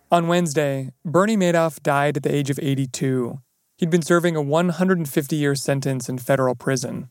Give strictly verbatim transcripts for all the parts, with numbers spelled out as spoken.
On Wednesday, Bernie Madoff died at the age of eighty-two. He'd been serving a one hundred fifty year sentence in federal prison.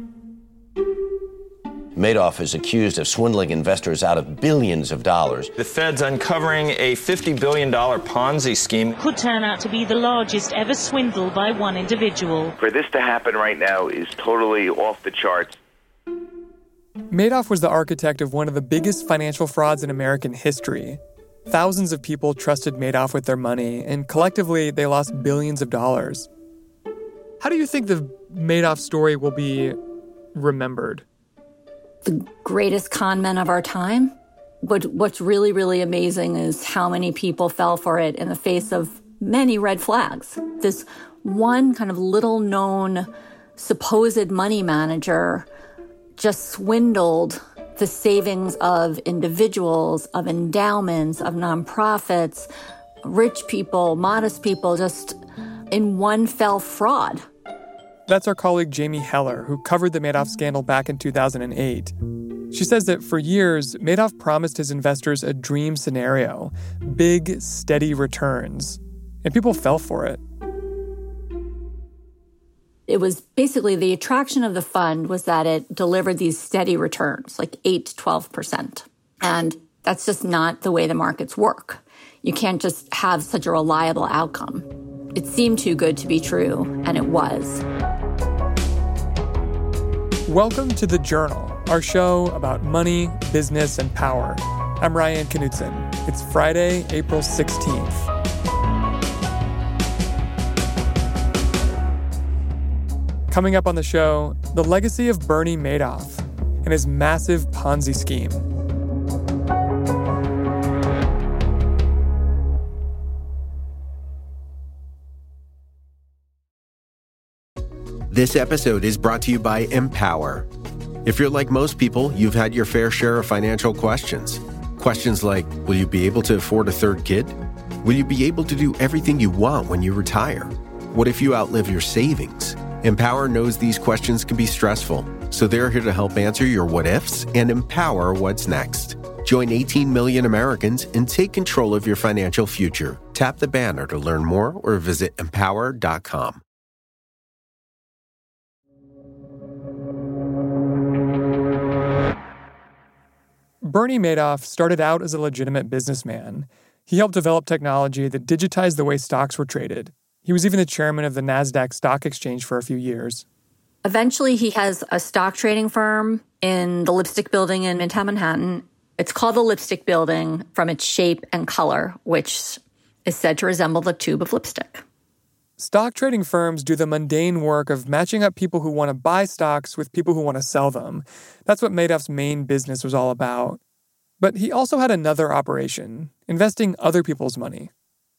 Madoff is accused of swindling investors out of billions of dollars. The Fed's uncovering a fifty billion dollars Ponzi scheme. Could turn out to be the largest ever swindle by one individual. For this to happen right now is totally off the charts. Madoff was the architect of one of the biggest financial frauds in American history. Thousands of people trusted Madoff with their money, and collectively, they lost billions of dollars. How do you think the Madoff story will be remembered? The greatest con men of our time. What, what's really, really amazing is how many people fell for it in the face of many red flags. This one kind of little-known supposed money manager just swindled the savings of individuals, of endowments, of nonprofits, rich people, modest people, just in one fell fraud. That's our colleague Jamie Heller, who covered the Madoff scandal back in two thousand eight. She says that for years, Madoff promised his investors a dream scenario, big, steady returns, and people fell for it. It was basically the attraction of the fund was that it delivered these steady returns, like eight to twelve percent. And that's just not the way the markets work. You can't just have such a reliable outcome. It seemed too good to be true, and it was. Welcome to The Journal, our show about money, business, and power. I'm Ryan Knutson. It's Friday, April sixteenth. Coming up on the show, the legacy of Bernie Madoff and his massive Ponzi scheme. This episode is brought to you by Empower. If you're like most people, you've had your fair share of financial questions. Questions like, will you be able to afford a third kid? Will you be able to do everything you want when you retire? What if you outlive your savings? Empower knows these questions can be stressful, so they're here to help answer your what-ifs and empower what's next. Join eighteen million Americans and take control of your financial future. Tap the banner to learn more or visit empower dot com. Bernie Madoff started out as a legitimate businessman. He helped develop technology that digitized the way stocks were traded. He was even the chairman of the NASDAQ stock exchange for a few years. Eventually, he has a stock trading firm in the Lipstick Building in Midtown Manhattan. It's called the Lipstick Building from its shape and color, which is said to resemble the tube of lipstick. Stock trading firms do the mundane work of matching up people who want to buy stocks with people who want to sell them. That's what Madoff's main business was all about. But he also had another operation, investing other people's money.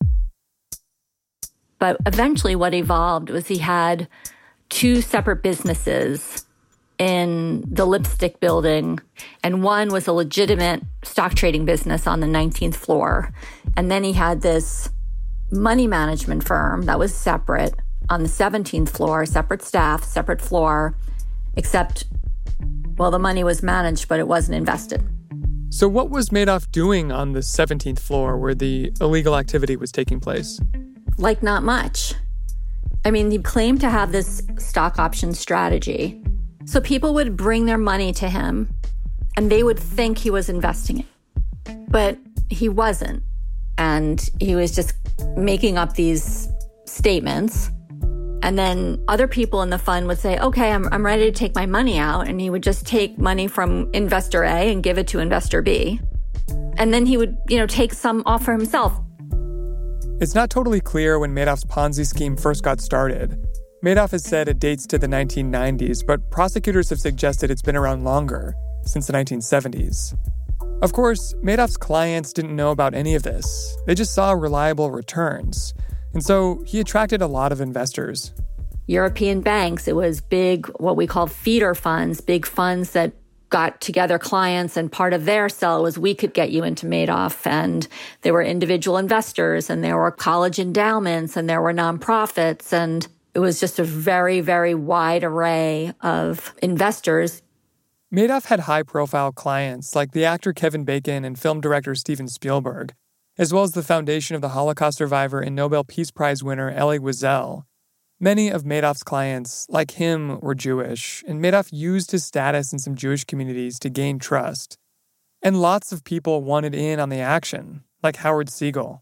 But eventually what evolved was he had two separate businesses in the Lipstick Building, and one was a legitimate stock trading business on the nineteenth floor. And then he had this money management firm that was separate on the seventeenth floor, separate staff, separate floor, except, well, the money was managed, but it wasn't invested. So what was Madoff doing on the seventeenth floor where the illegal activity was taking place? Like, not much. I mean, he claimed to have this stock option strategy. So people would bring their money to him, and they would think he was investing it. But he wasn't. And he was just making up these statements. And then other people in the fund would say, okay, I'm, I'm ready to take my money out. And he would just take money from investor A and give it to investor B. And then he would, you know, take some off for himself. It's not totally clear when Madoff's Ponzi scheme first got started. Madoff has said it dates to the nineteen nineties, but prosecutors have suggested it's been around longer, since the nineteen seventies. Of course, Madoff's clients didn't know about any of this. They just saw reliable returns. And so he attracted a lot of investors. European banks, it was big, what we call feeder funds, big funds that got together clients, and part of their sell was we could get you into Madoff. And there were individual investors, and there were college endowments, and there were nonprofits, and it was just a very, very wide array of investors. Madoff had high-profile clients like the actor Kevin Bacon and film director Steven Spielberg. as well as the foundation of the Holocaust survivor and Nobel Peace Prize winner Elie Wiesel. Many of Madoff's clients, like him, were Jewish, and Madoff used his status in some Jewish communities to gain trust. And lots of people wanted in on the action, like Howard Siegel.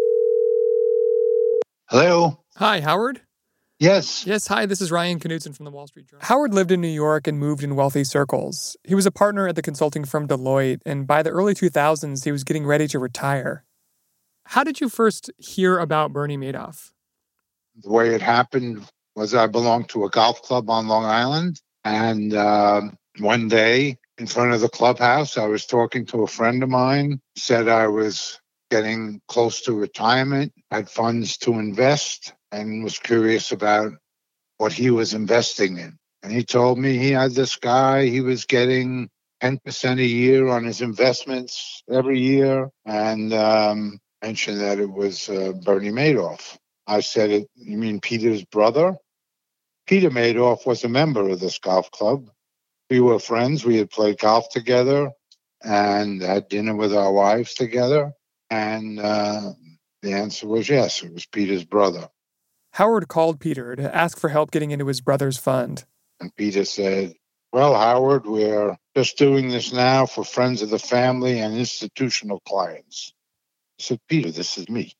Hello? Hi, Howard? Yes. Yes, hi, this is Ryan Knutson from the Wall Street Journal. Howard lived in New York and moved in wealthy circles. He was a partner at the consulting firm Deloitte, and by the early two thousands, he was getting ready to retire. How did you first hear about Bernie Madoff? The way it happened was I belonged to a golf club on Long Island, and um, one day in front of the clubhouse, I was talking to a friend of mine, said I was getting close to retirement, had funds to invest, and was curious about what he was investing in. And he told me he had this guy, he was getting ten percent a year on his investments every year, and um, mentioned that it was uh, Bernie Madoff. I said, you mean Peter's brother? Peter Madoff was a member of this golf club. We were friends. We had played golf together and had dinner with our wives together. And uh, the answer was yes, it was Peter's brother. Howard called Peter to ask for help getting into his brother's fund. And Peter said, well, Howard, we're just doing this now for friends of the family and institutional clients. I said, Peter, this is me.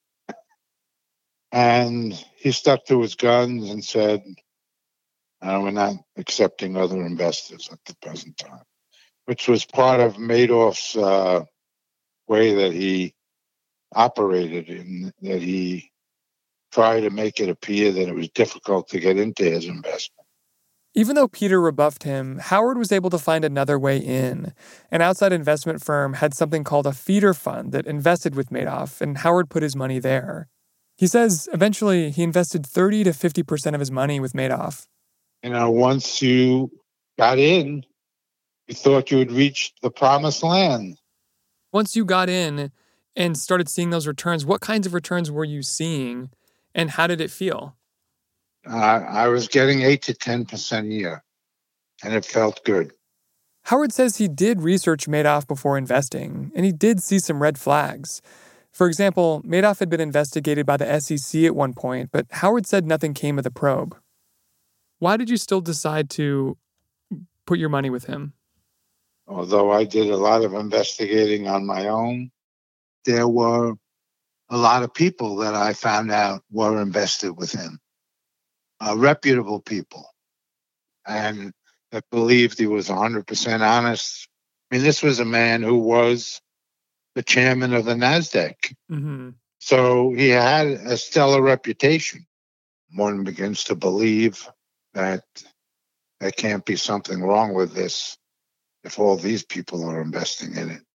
And he stuck to his guns and said, uh, we're not accepting other investors at the present time, which was part of Madoff's uh, way that he operated in, that he tried to make it appear that it was difficult to get into his investment. Even though Peter rebuffed him, Howard was able to find another way in. An outside investment firm had something called a feeder fund that invested with Madoff, and Howard put his money there. He says eventually he invested thirty to fifty percent of his money with Madoff. You know, once you got in, you thought you had reached the promised land. Once you got in and started seeing those returns, what kinds of returns were you seeing, and how did it feel? Uh, I was getting eight to ten percent a year, and it felt good. Howard says he did research Madoff before investing, and he did see some red flags. For example, Madoff had been investigated by the S E C at one point, but Howard said nothing came of the probe. Why did you still decide to put your money with him? Although I did a lot of investigating on my own, there were a lot of people that I found out were invested with him, uh, reputable people, and that believed he was one hundred percent honest. I mean, this was a man who was the chairman of the NASDAQ. Mm-hmm. So he had a stellar reputation. One begins to believe that there can't be something wrong with this if all these people are investing in it.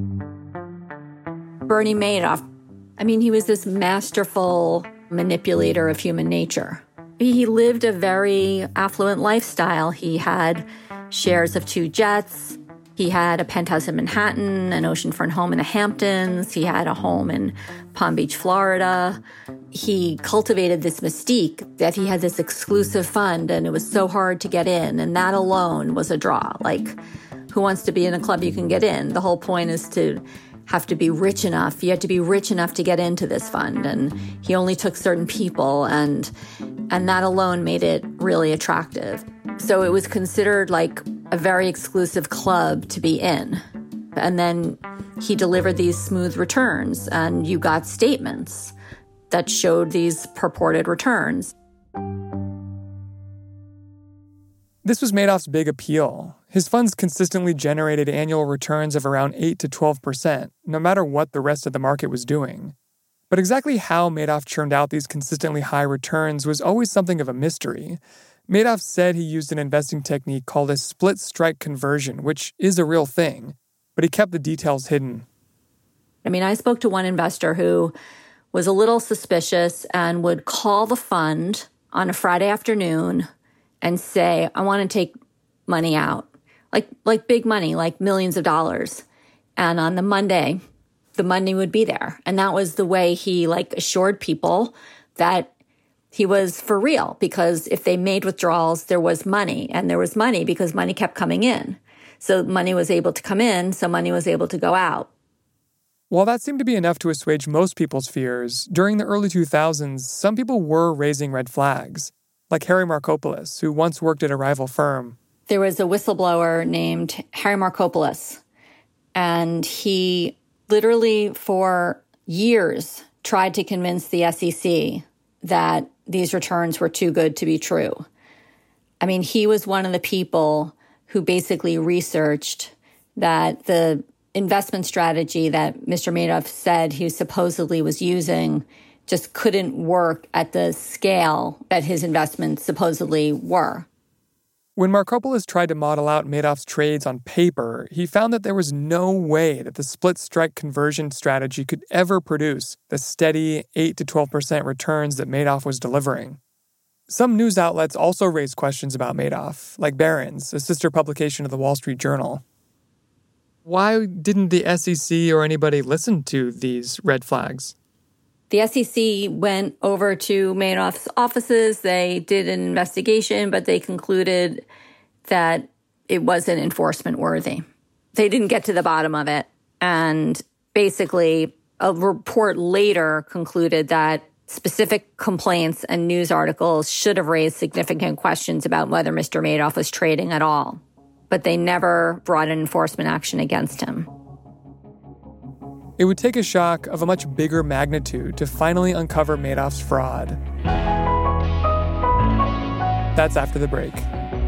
Bernie Madoff, I mean, he was this masterful manipulator of human nature. He lived a very affluent lifestyle. He had shares of two jets. He had a penthouse in Manhattan, an oceanfront home in the Hamptons. He had a home in Palm Beach, Florida. He cultivated this mystique that he had this exclusive fund and it was so hard to get in. And that alone was a draw. Like, who wants to be in a club you can get in? The whole point is to have to be rich enough. You had to be rich enough to get into this fund. And he only took certain people, and and that alone made it really attractive. So it was considered like a very exclusive club to be in. And then he delivered these smooth returns, and you got statements that showed these purported returns. This was Madoff's big appeal. His funds consistently generated annual returns of around eight to twelve percent, no matter what the rest of the market was doing. But exactly how Madoff churned out these consistently high returns was always something of a mystery. Madoff said he used an investing technique called a split strike conversion, which is a real thing, but he kept the details hidden. I mean, I spoke to one investor who was a little suspicious and would call the fund on a Friday afternoon and say, I want to take money out, like like big money, like millions of dollars. And on the Monday, the money would be there. And that was the way he like assured people that he was for real, because if they made withdrawals, there was money, and there was money because money kept coming in. So money was able to come in, so money was able to go out. While that seemed to be enough to assuage most people's fears, during the early two thousands, some people were raising red flags, like Harry Markopolos, who once worked at a rival firm. There was a whistleblower named Harry Markopolos, and he literally for years tried to convince the S E C that these returns were too good to be true. I mean, he was one of the people who basically researched that the investment strategy that Mister Madoff said he supposedly was using just couldn't work at the scale that his investments supposedly were. When Markopolos tried to model out Madoff's trades on paper, he found that there was no way that the split-strike conversion strategy could ever produce the steady eight to twelve percent returns that Madoff was delivering. Some news outlets also raised questions about Madoff, like Barron's, a sister publication of the Wall Street Journal. Why didn't the S E C or anybody listen to these red flags? The S E C went over to Madoff's offices. They did an investigation, but they concluded that it wasn't enforcement worthy. They didn't get to the bottom of it. And basically, a report later concluded that specific complaints and news articles should have raised significant questions about whether Mister Madoff was trading at all. But they never brought an enforcement action against him. It would take a shock of a much bigger magnitude to finally uncover Madoff's fraud. That's after the break.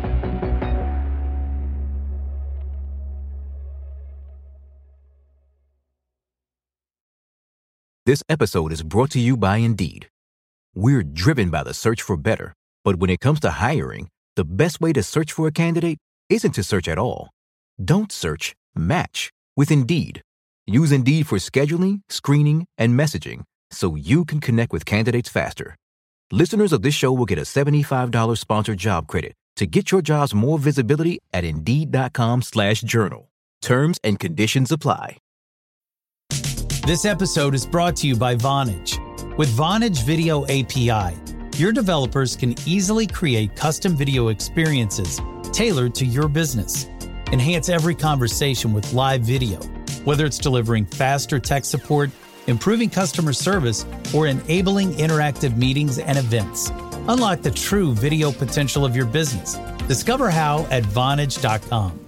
This episode is brought to you by Indeed. We're driven by the search for better, but when it comes to hiring, the best way to search for a candidate isn't to search at all. Don't search, match with Indeed. Use Indeed for scheduling, screening, and messaging so you can connect with candidates faster. Listeners of this show will get a seventy-five dollars sponsored job credit to get your jobs more visibility at Indeed.com slash journal. Terms and conditions apply. This episode is brought to you by Vonage. With Vonage Video A P I, your developers can easily create custom video experiences tailored to your business. Enhance every conversation with live video, whether it's delivering faster tech support, improving customer service, or enabling interactive meetings and events. Unlock the true video potential of your business. Discover how at Vonage dot com.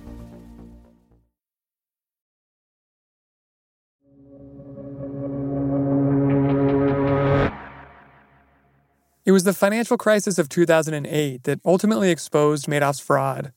It was the financial crisis of two thousand eight that ultimately exposed Madoff's fraud.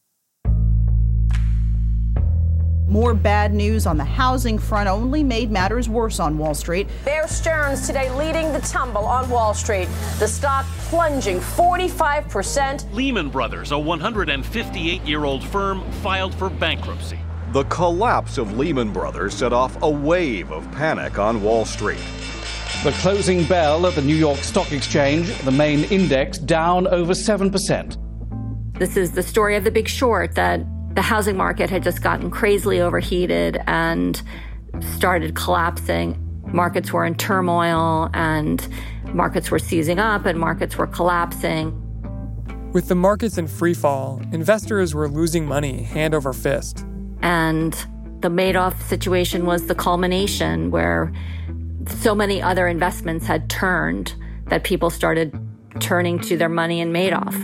More bad news on the housing front only made matters worse on Wall Street. Bear Stearns today leading the tumble on Wall Street. The stock plunging forty-five percent. Lehman Brothers, a one hundred fifty-eight-year-old firm, filed for bankruptcy. The collapse of Lehman Brothers set off a wave of panic on Wall Street. The closing bell at the New York Stock Exchange, the main index down over seven percent. This is the story of The Big Short, that the housing market had just gotten crazily overheated and started collapsing. Markets were in turmoil and markets were seizing up and markets were collapsing. With the markets in free fall, investors were losing money hand over fist. And the Madoff situation was the culmination where so many other investments had turned that people started turning to their money in Madoff.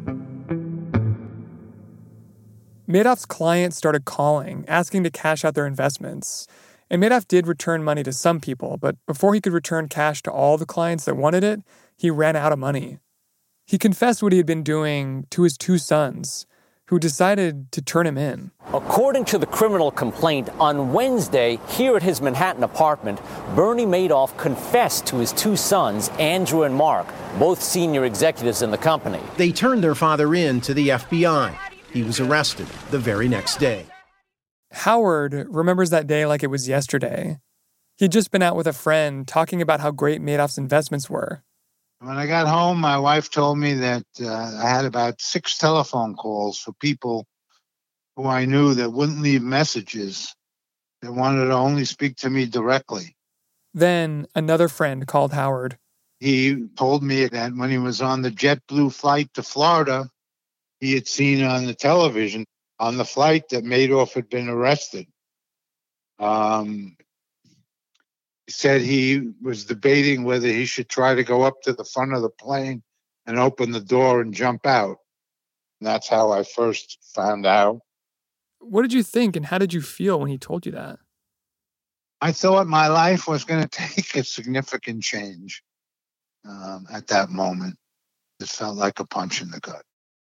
Madoff's clients started calling, asking to cash out their investments. And Madoff did return money to some people, but before he could return cash to all the clients that wanted it, he ran out of money. He confessed what he had been doing to his two sons, who decided to turn him in. According to the criminal complaint, on Wednesday, here at his Manhattan apartment, Bernie Madoff confessed to his two sons, Andrew and Mark, both senior executives in the company. They turned their father in to the F B I. He was arrested the very next day. Howard remembers that day like it was yesterday. He'd just been out with a friend talking about how great Madoff's investments were. When I got home, my wife told me that uh, I had about six telephone calls for people who I knew that wouldn't leave messages, that wanted to only speak to me directly. Then another friend called Howard. He told me that when he was on the JetBlue flight to Florida, he had seen on the television on the flight that Madoff had been arrested. Um, He said he was debating whether he should try to go up to the front of the plane and open the door and jump out. And that's how I first found out. What did you think and how did you feel when he told you that? I thought my life was going to take a significant change um, at that moment. It felt like a punch in the gut.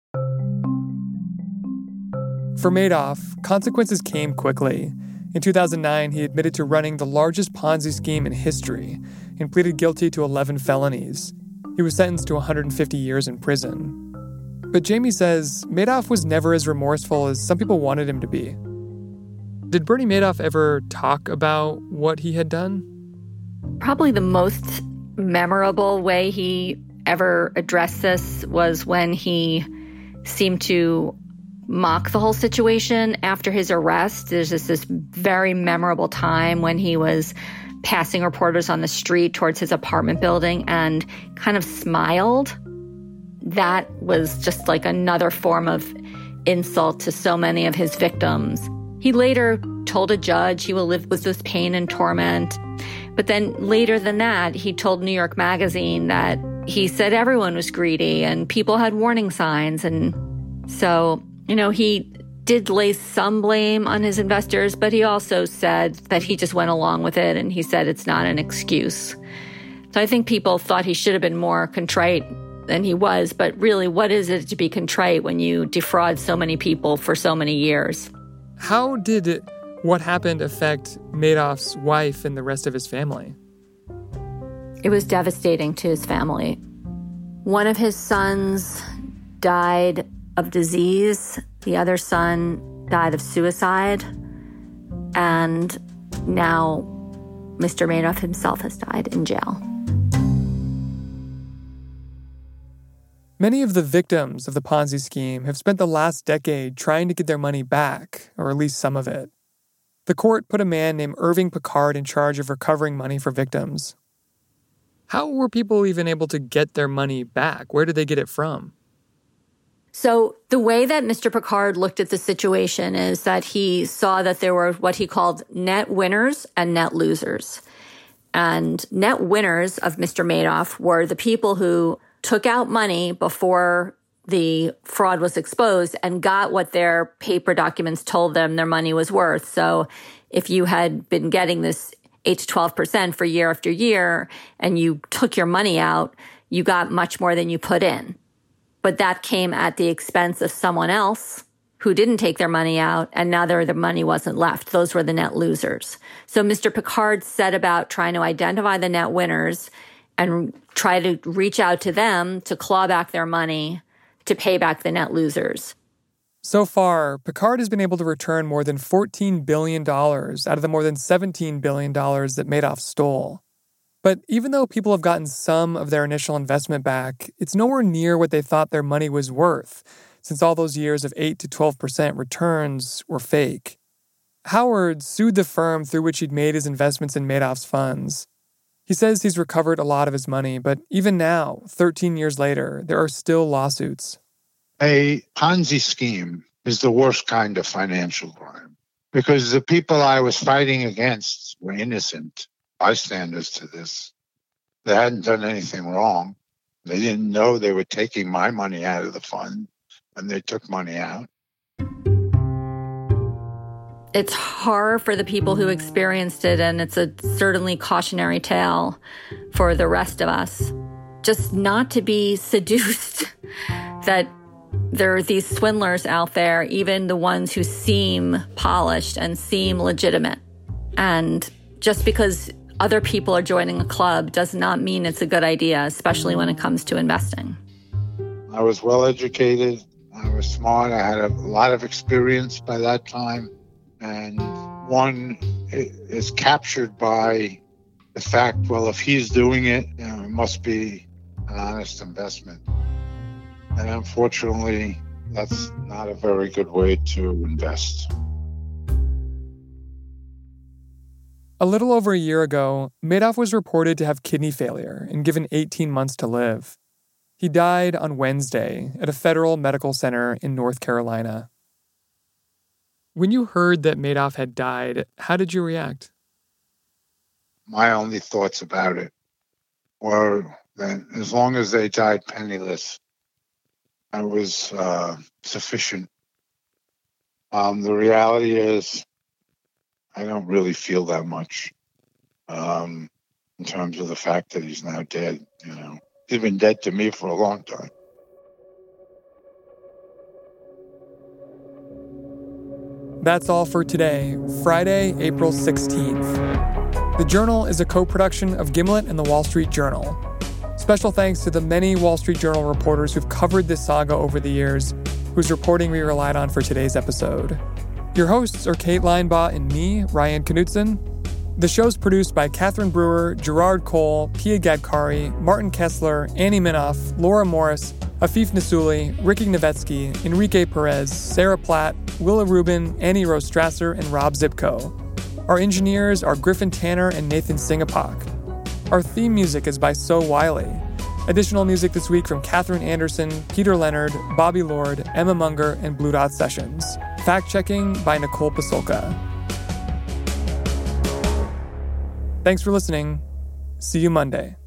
For Madoff, consequences came quickly. In two thousand nine, he admitted to running the largest Ponzi scheme in history and pleaded guilty to eleven felonies. He was sentenced to one hundred fifty years in prison. But Jamie says Madoff was never as remorseful as some people wanted him to be. Did Bernie Madoff ever talk about what he had done? Probably the most memorable way he ever addressed this was when he seemed to mock the whole situation after his arrest. There's just this very memorable time when he was passing reporters on the street towards his apartment building and kind of smiled. That was just like another form of insult to so many of his victims. He later told a judge he will live with this pain and torment. But then later than that, he told New York Magazine that he said everyone was greedy and people had warning signs. And so, you know, he did lay some blame on his investors, but he also said that he just went along with it and he said it's not an excuse. So I think people thought he should have been more contrite than he was, but really, what is it to be contrite when you defraud so many people for so many years? How did it, what happened affect Madoff's wife and the rest of his family? It was devastating to his family. One of his sons died of disease. The other son died of suicide. And now Mister Madoff himself has died in jail. Many of the victims of the Ponzi scheme have spent the last decade trying to get their money back, or at least some of it. The court put a man named Irving Picard in charge of recovering money for victims. How were people even able to get their money back? Where did they get it from? So the way that Mister Picard looked at the situation is that he saw that there were what he called net winners and net losers. And net winners of Mister Madoff were the people who took out money before the fraud was exposed and got what their paper documents told them their money was worth. So if you had been getting this eight to twelve percent for year after year and you took your money out, you got much more than you put in. But that came at the expense of someone else who didn't take their money out, and now their, their money wasn't left. Those were the net losers. So Mister Picard set about trying to identify the net winners and try to reach out to them to claw back their money to pay back the net losers. So far, Picard has been able to return more than fourteen billion dollars out of the more than seventeen billion dollars that Madoff stole. But even though people have gotten some of their initial investment back, it's nowhere near what they thought their money was worth, since all those years of eight to twelve percent returns were fake. Howard sued the firm through which he'd made his investments in Madoff's funds. He says he's recovered a lot of his money, but even now, thirteen years later, there are still lawsuits. A Ponzi scheme is the worst kind of financial crime because the people I was fighting against were innocent bystanders to this. They hadn't done anything wrong. They didn't know they were taking my money out of the fund, and they took money out. It's horror for the people who experienced it, and it's a certainly cautionary tale for the rest of us. Just not to be seduced that there are these swindlers out there, even the ones who seem polished and seem legitimate. And just because other people are joining a club does not mean it's a good idea, especially when it comes to investing. I was well educated. I was smart. I had a lot of experience by that time. And one is captured by the fact, well, if he's doing it, you know, it must be an honest investment. And unfortunately, that's not a very good way to invest. A little over a year ago, Madoff was reported to have kidney failure and given eighteen months to live. He died on Wednesday at a federal medical center in North Carolina. When you heard that Madoff had died, how did you react? my only thoughts about it were that as long as they died penniless, that was uh, sufficient. Um, the reality is, I don't really feel that much um, in terms of the fact that he's now dead. You know, he's been dead to me for a long time. That's all for today, Friday, April sixteenth. The Journal is a co-production of Gimlet and the Wall Street Journal. Special thanks to the many Wall Street Journal reporters who've covered this saga over the years, whose reporting we relied on for today's episode. Your hosts are Kate Linebaugh and me, Ryan Knutson. The show's produced by Catherine Brewer, Gerard Cole, Pia Gadkari, Martin Kessler, Annie Minoff, Laura Morris, Afif Nassouli, Ricky Novetsky, Enrique Perez, Sarah Platt, Willa Rubin, Annie Rose Strasser, and Rob Zipko. Our engineers are Griffin Tanner and Nathan Singapak. Our theme music is by So Wiley. Additional music this week from Catherine Anderson, Peter Leonard, Bobby Lord, Emma Munger, and Blue Dot Sessions. Fact-checking by Nicole Pasolka. Thanks for listening. See you Monday.